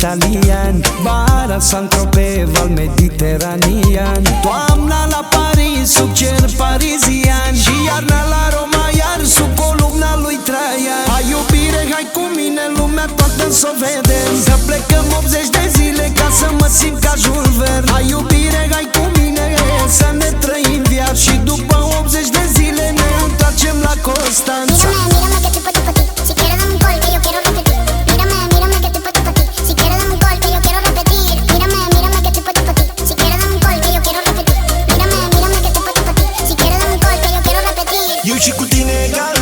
italian, bara Saint-Tropez, val mediteranean, toamna la Paris, sub cer parizian, și iarna la Roma, iar sub columna lui Traian. Hai iubire, hai cu mine, lumea toată s-o vedem, să plecăm 80 de zile ca să mă simt ca Jules Verne. Hai iubire, hai cu mine, să ne trăim viața, și după 80 de zile ne întoarcem la Constanța. Mírame, mírame que estoy puesto pa' ti. Si quieres dame un gol que yo quiero repetir. Mírame, mírame que estoy puesto pa' ti. Si quieres dame un gol que yo quiero repetir. Mírame, mírame que estoy puesto pa' ti. Si quieres dame un gol que yo quiero repetir. Mírame, mírame que estoy puesto pa' ti. Si quieres dame un gol que yo quiero repetir. Eu și cu tine egal,